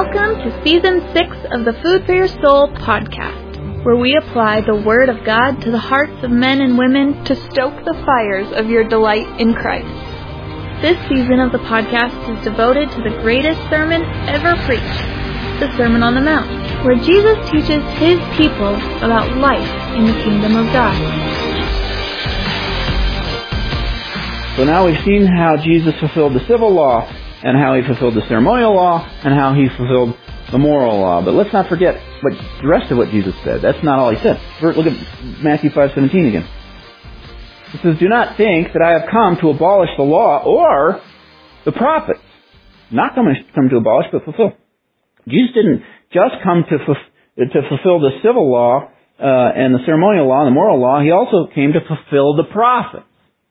Welcome to Season 6 of the Food for Your Soul podcast, where we apply the Word of God to the hearts of men and women to stoke the fires of your delight in Christ. This season of the podcast is devoted to the greatest sermon ever preached, the Sermon on the Mount, where Jesus teaches His people about life in the kingdom of God. So now we've seen how Jesus fulfilled the civil law, and how He fulfilled the ceremonial law, and how He fulfilled the moral law. But let's not forget the rest of what Jesus said. That's not all He said. Look at Matthew 5:17 again. He says, "Do not think that I have come to abolish the law or the prophets." Not come to abolish, but fulfill. Jesus didn't just come to fulfill the civil law and the ceremonial law and the moral law. He also came to fulfill the prophets.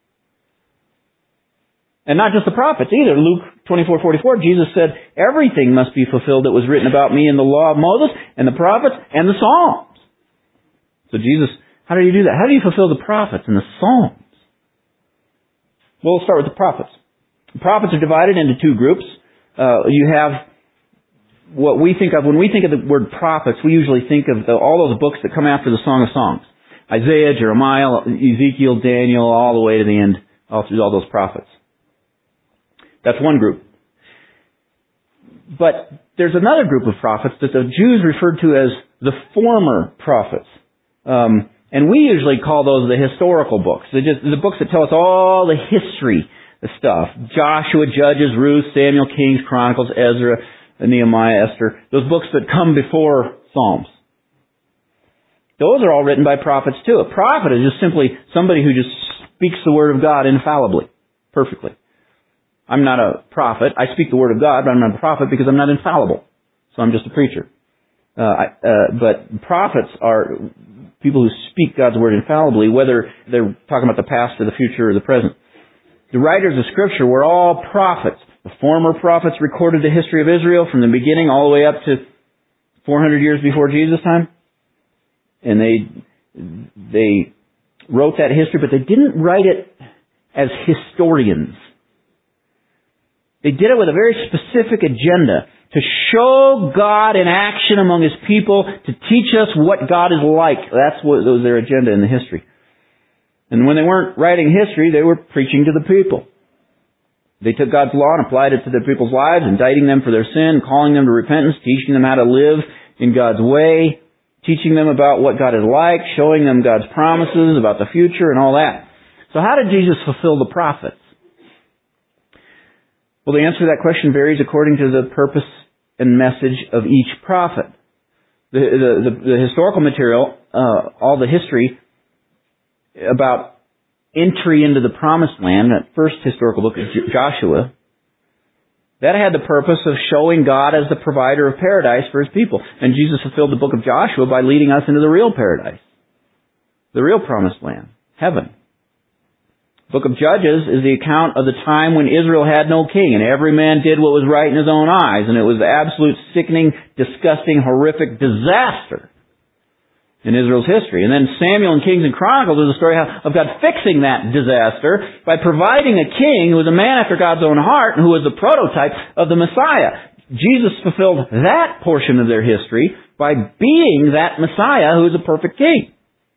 And not just the prophets either. Luke 24:44, Jesus said, "Everything must be fulfilled that was written about me in the law of Moses and the prophets and the Psalms." So Jesus, how do you do that? How do you fulfill the prophets and the Psalms? Well, we'll start with the prophets. The prophets are divided into two groups. You have what we think of, when we think of the word prophets, we usually think of all those books that come after the Song of Songs. Isaiah, Jeremiah, Ezekiel, Daniel, all the way to the end, all through all those prophets. That's one group. But there's another group of prophets that the Jews referred to as the former prophets. And we usually call those the historical books. They're just the books that tell us all the history stuff. Joshua, Judges, Ruth, Samuel, Kings, Chronicles, Ezra, Nehemiah, Esther. Those books that come before Psalms. Those are all written by prophets too. A prophet is just simply somebody who just speaks the Word of God infallibly, perfectly. I'm not a prophet. I speak the Word of God, but I'm not a prophet because I'm not infallible. So I'm just a preacher. But prophets are people who speak God's Word infallibly, whether they're talking about the past or the future or the present. The writers of Scripture were all prophets. The former prophets recorded the history of Israel from the beginning all the way up to 400 years before Jesus' time. And they wrote that history, but they didn't write it as historians. They did it with a very specific agenda, to show God in action among His people, to teach us what God is like. That was their agenda in the history. And when they weren't writing history, they were preaching to the people. They took God's law and applied it to the people's lives, indicting them for their sin, calling them to repentance, teaching them how to live in God's way, teaching them about what God is like, showing them God's promises about the future and all that. So how did Jesus fulfill the prophets? Well, the answer to that question varies according to the purpose and message of each prophet. The historical material, all the history about entry into the Promised Land, that first historical book of Joshua, that had the purpose of showing God as the provider of paradise for His people. And Jesus fulfilled the book of Joshua by leading us into the real paradise, the real Promised Land, heaven. The book of Judges is the account of the time when Israel had no king, and every man did what was right in his own eyes, and it was the absolute sickening, disgusting, horrific disaster in Israel's history. And then Samuel and Kings and Chronicles is a story of God fixing that disaster by providing a king who was a man after God's own heart and who was the prototype of the Messiah. Jesus fulfilled that portion of their history by being that Messiah who is a perfect king.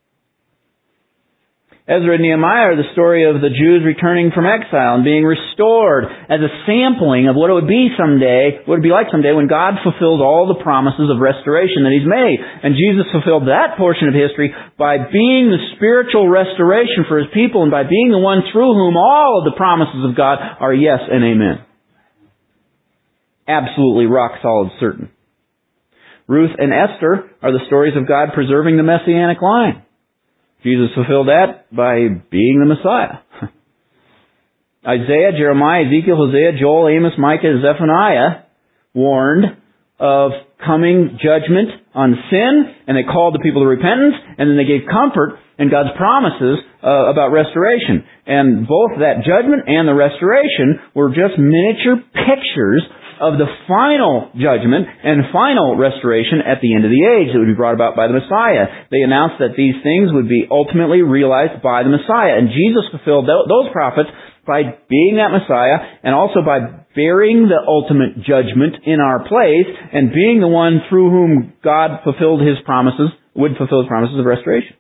Ezra and Nehemiah are the story of the Jews returning from exile and being restored as a sampling of what it would be someday, what it would be like someday when God fulfills all the promises of restoration that He's made. And Jesus fulfilled that portion of history by being the spiritual restoration for His people and by being the one through whom all of the promises of God are yes and amen. Absolutely rock solid certain. Ruth and Esther are the stories of God preserving the Messianic line. Jesus fulfilled that by being the Messiah. Isaiah, Jeremiah, Ezekiel, Hosea, Joel, Amos, Micah, Zephaniah warned of coming judgment on sin, and they called the people to repentance, and then they gave comfort and God's promises about restoration. And both that judgment and the restoration were just miniature pictures of the final judgment and final restoration at the end of the age that would be brought about by the Messiah. They announced that these things would be ultimately realized by the Messiah. And Jesus fulfilled those prophets by being that Messiah, and also by bearing the ultimate judgment in our place, and being the one through whom God would fulfill His promises of restoration.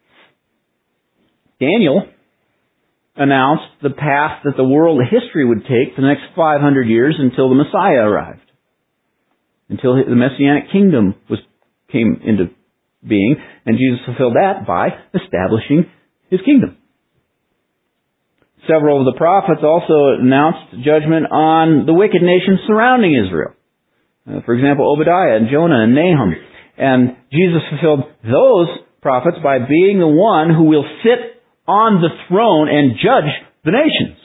Daniel announced the path that the world history would take for the next 500 years until the Messiah arrived. Until the Messianic kingdom came into being, and Jesus fulfilled that by establishing His kingdom. Several of the prophets also announced judgment on the wicked nations surrounding Israel. For example, Obadiah and Jonah and Nahum. And Jesus fulfilled those prophets by being the one who will sit on the throne and judge the nations.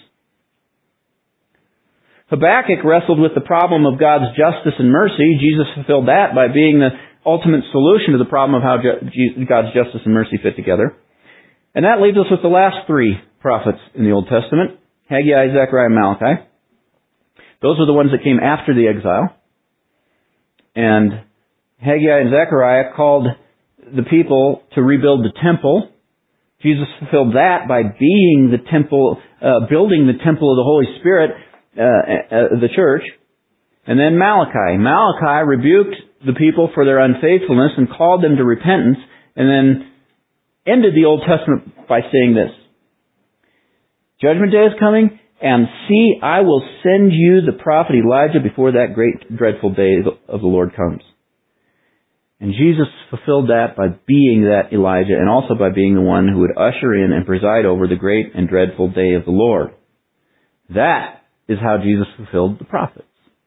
Habakkuk wrestled with the problem of God's justice and mercy. Jesus fulfilled that by being the ultimate solution to the problem of how God's justice and mercy fit together. And that leaves us with the last three prophets in the Old Testament: Haggai, Zechariah, and Malachi. Those were the ones that came after the exile. And Haggai and Zechariah called the people to rebuild the temple. Jesus fulfilled that by being the temple, building the temple of the Holy Spirit, the church. And then Malachi. Malachi rebuked the people for their unfaithfulness and called them to repentance, and then ended the Old Testament by saying this: Judgment day is coming, and see, I will send you the prophet Elijah before that great dreadful day of the Lord comes. And Jesus fulfilled that by being that Elijah, and also by being the one who would usher in and preside over the great and dreadful day of the Lord. That is how Jesus fulfilled the prophets.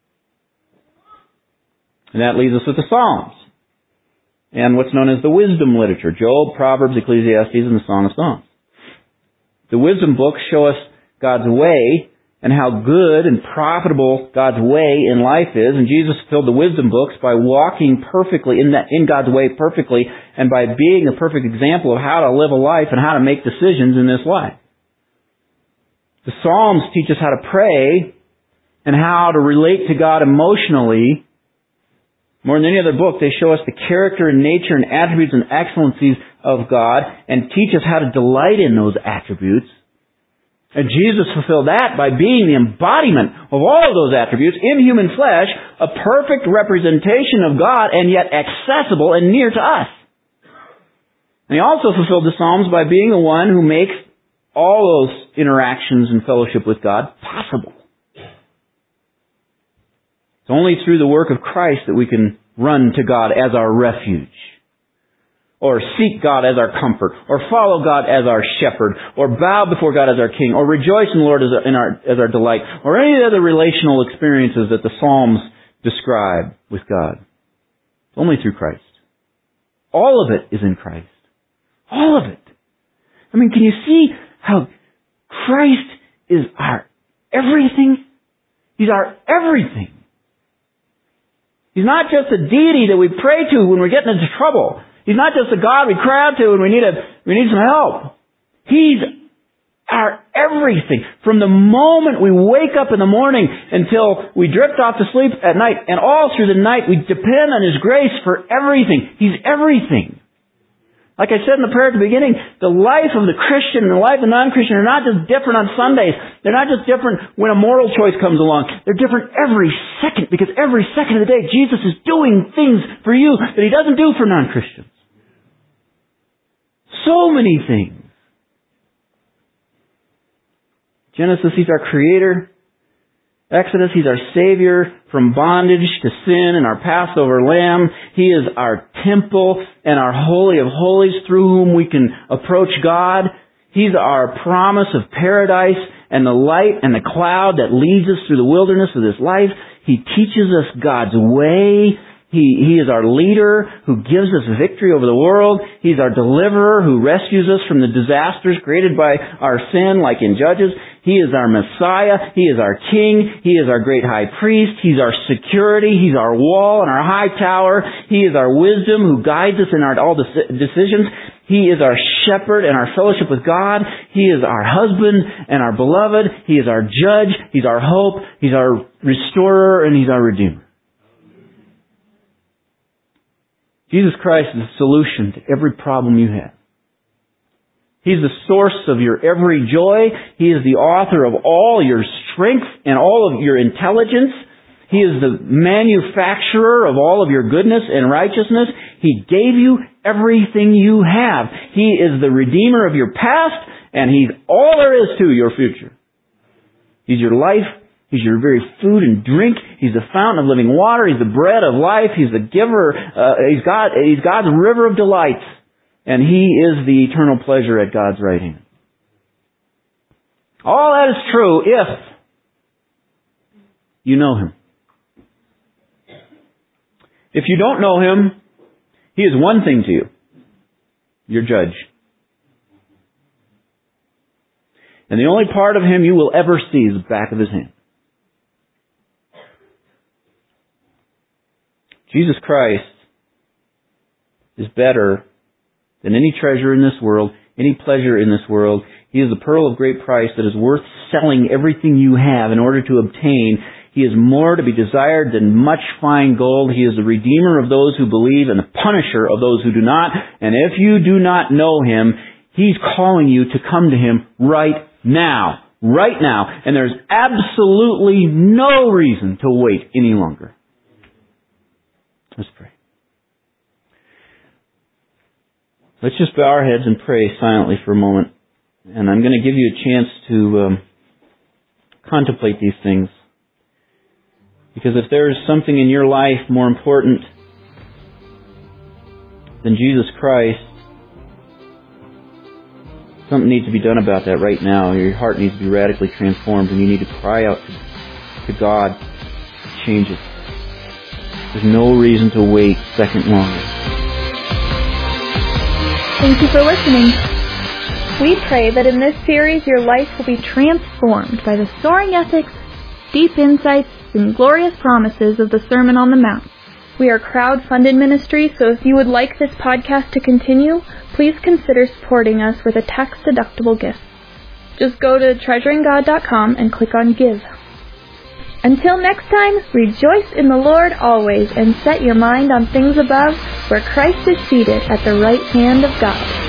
And that leaves us with the Psalms, and what's known as the wisdom literature: Job, Proverbs, Ecclesiastes, and the Song of Songs. The wisdom books show us God's way and how good and profitable God's way in life is. And Jesus fulfilled the wisdom books by walking perfectly in God's way perfectly, and by being a perfect example of how to live a life and how to make decisions in this life. The Psalms teach us how to pray and how to relate to God emotionally. More than any other book, they show us the character and nature and attributes and excellencies of God, and teach us how to delight in those attributes. And Jesus fulfilled that by being the embodiment of all of those attributes in human flesh, a perfect representation of God, and yet accessible and near to us. And He also fulfilled the Psalms by being the one who makes all those interactions and fellowship with God possible. It's only through the work of Christ that we can run to God as our refuge, or seek God as our comfort, or follow God as our shepherd, or bow before God as our king, or rejoice in the Lord as our delight, or any other relational experiences that the Psalms describe with God. It's only through Christ. All of it is in Christ. All of it. I mean, can you see how Christ is our everything? He's our everything. He's not just a deity that we pray to when we're getting into trouble. He's not just a God we cry out to when we need some help. He's our everything. From the moment we wake up in the morning until we drift off to sleep at night, and all through the night, we depend on His grace for everything. He's everything. Like I said in the prayer at the beginning, the life of the Christian and the life of the non-Christian are not just different on Sundays. They're not just different when a moral choice comes along. They're different every second, because every second of the day Jesus is doing things for you that He doesn't do for non-Christians. So many things. Genesis, He's our Creator. Exodus, He's our Savior from bondage to sin and our Passover Lamb. He is our temple and our Holy of Holies through whom we can approach God. He's our promise of paradise and the light and the cloud that leads us through the wilderness of this life. He teaches us God's way. He is our leader who gives us victory over the world. He's our deliverer who rescues us from the disasters created by our sin, like in Judges. He is our Messiah. He is our King. He is our great high priest. He's our security. He's our wall and our high tower. He is our wisdom who guides us in all decisions. He is our shepherd and our fellowship with God. He is our husband and our beloved. He is our judge. He's our hope. He's our restorer, and He's our redeemer. Jesus Christ is the solution to every problem you have. He's the source of your every joy. He is the author of all your strength and all of your intelligence. He is the manufacturer of all of your goodness and righteousness. He gave you everything you have. He is the redeemer of your past, and He's all there is to your future. He's your life. He's your very food and drink. He's the fountain of living water. He's the bread of life. He's the giver. He's God's river of delights. And He is the eternal pleasure at God's right hand. All that is true if you know Him. If you don't know Him, He is one thing to you. Your judge. And the only part of Him you will ever see is the back of His hand. Jesus Christ is better than any treasure in this world, any pleasure in this world. He is the pearl of great price that is worth selling everything you have in order to obtain. He is more to be desired than much fine gold. He is the redeemer of those who believe and the punisher of those who do not. And if you do not know Him, He's calling you to come to Him right now. Right now. And there's absolutely no reason to wait any longer. Let's pray. Let's just bow our heads and pray silently for a moment. And I'm going to give you a chance to contemplate these things. Because if there is something in your life more important than Jesus Christ, something needs to be done about that right now. Your heart needs to be radically transformed, and you need to cry out to God to change it. There's no reason to wait a second longer. Thank you for listening. We pray that in this series your life will be transformed by the soaring ethics, deep insights, and glorious promises of the Sermon on the Mount. We are a crowd-funded ministry, so if you would like this podcast to continue, please consider supporting us with a tax-deductible gift. Just go to treasuringgod.com and click on Give. Until next time, rejoice in the Lord always and set your mind on things above, where Christ is seated at the right hand of God.